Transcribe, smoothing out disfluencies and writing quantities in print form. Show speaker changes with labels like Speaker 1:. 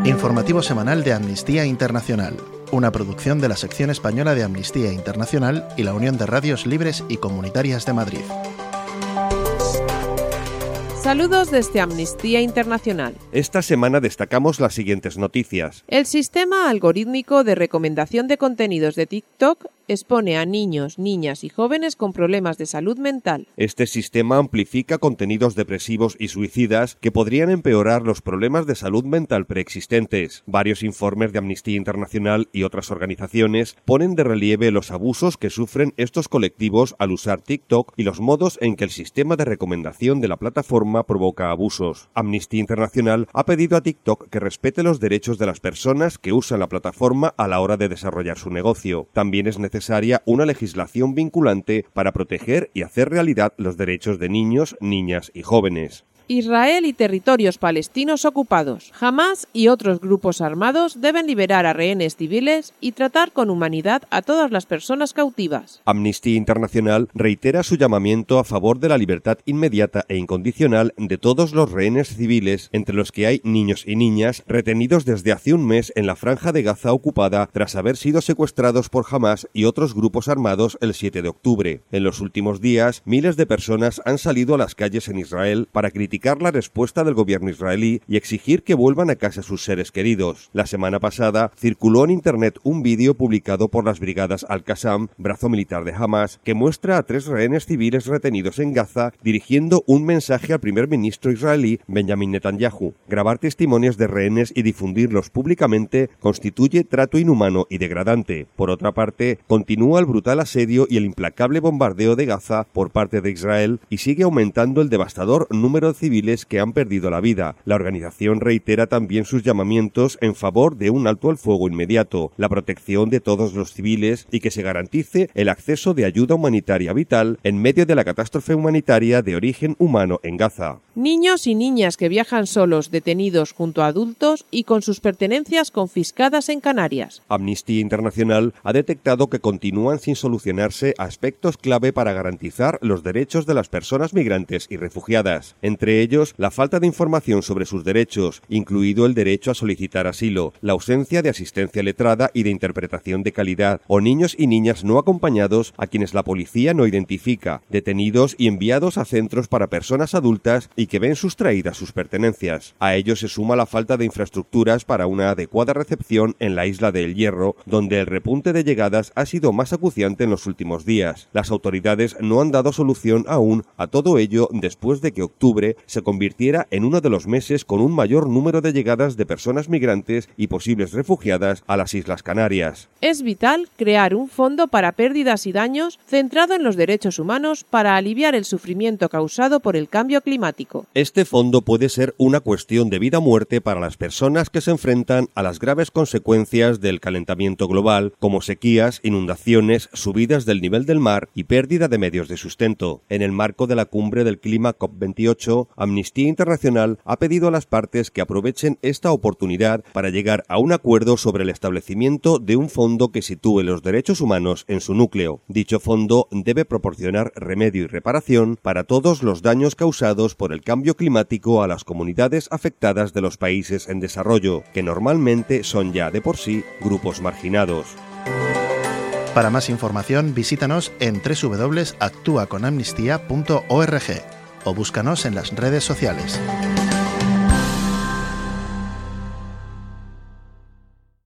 Speaker 1: Informativo semanal de Amnistía Internacional, una producción de la sección española de Amnistía Internacional y la Unión de Radios Libres y Comunitarias de Madrid.
Speaker 2: Saludos desde Amnistía Internacional.
Speaker 3: Esta semana destacamos las siguientes noticias.
Speaker 2: El sistema algorítmico de recomendación de contenidos de TikTok expone a niños, niñas y jóvenes con problemas de salud mental.
Speaker 3: Este sistema amplifica contenidos depresivos y suicidas que podrían empeorar los problemas de salud mental preexistentes. Varios informes de Amnistía Internacional y otras organizaciones ponen de relieve los abusos que sufren estos colectivos al usar TikTok y los modos en que el sistema de recomendación de la plataforma provoca abusos. Amnistía Internacional ha pedido a TikTok que respete los derechos de las personas que usan la plataforma a la hora de desarrollar su negocio. También es necesaria una legislación vinculante para proteger y hacer realidad los derechos de niños, niñas y jóvenes.
Speaker 2: Israel y territorios palestinos ocupados. Hamás y otros grupos armados deben liberar a rehenes civiles y tratar con humanidad a todas las personas cautivas.
Speaker 3: Amnistía Internacional reitera su llamamiento a favor de la libertad inmediata e incondicional de todos los rehenes civiles, entre los que hay niños y niñas retenidos desde hace un mes en la franja de Gaza ocupada tras haber sido secuestrados por Hamás y otros grupos armados el 7 de octubre. En los últimos días, miles de personas han salido a las calles en Israel para criticar la respuesta del gobierno israelí y exigir que vuelvan a casa sus seres queridos. La semana pasada circuló en internet un vídeo publicado por las brigadas Al-Qassam, brazo militar de Hamás, que muestra a 3 rehenes civiles retenidos en Gaza dirigiendo un mensaje al primer ministro israelí Benjamin Netanyahu. Grabar testimonios de rehenes y difundirlos públicamente constituye trato inhumano y degradante. Por otra parte, continúa el brutal asedio y el implacable bombardeo de Gaza por parte de Israel y sigue aumentando el devastador número de civiles que han perdido la vida. La organización reitera también sus llamamientos en favor de un alto al fuego inmediato, la protección de todos los civiles y que se garantice el acceso de ayuda humanitaria vital en medio de la catástrofe humanitaria de origen humano en Gaza.
Speaker 2: Niños y niñas que viajan solos detenidos junto a adultos y con sus pertenencias confiscadas en Canarias.
Speaker 3: Amnistía Internacional ha detectado que continúan sin solucionarse aspectos clave para garantizar los derechos de las personas migrantes y refugiadas. Entre ellos, la falta de información sobre sus derechos, incluido el derecho a solicitar asilo, la ausencia de asistencia letrada y de interpretación de calidad, o niños y niñas no acompañados a quienes la policía no identifica, detenidos y enviados a centros para personas adultas y que ven sustraídas sus pertenencias. A ello se suma la falta de infraestructuras para una adecuada recepción en la isla de El Hierro, donde el repunte de llegadas ha sido más acuciante en los últimos días. Las autoridades no han dado solución aún a todo ello después de que octubre se convirtiera en uno de los meses con un mayor número de llegadas de personas migrantes y posibles refugiadas a las Islas Canarias.
Speaker 2: Es vital crear un fondo para pérdidas y daños centrado en los derechos humanos para aliviar el sufrimiento causado por el cambio climático.
Speaker 3: Este fondo puede ser una cuestión de vida o muerte para las personas que se enfrentan a las graves consecuencias del calentamiento global, como sequías, inundaciones, subidas del nivel del mar y pérdida de medios de sustento. En el marco de la cumbre del clima COP28, Amnistía Internacional ha pedido a las partes que aprovechen esta oportunidad para llegar a un acuerdo sobre el establecimiento de un fondo que sitúe los derechos humanos en su núcleo. Dicho fondo debe proporcionar remedio y reparación para todos los daños causados por el cambio climático a las comunidades afectadas de los países en desarrollo, que normalmente son ya de por sí grupos marginados.
Speaker 1: Para más información, visítanos en www.actuaconamnistía.org o búscanos en las redes sociales.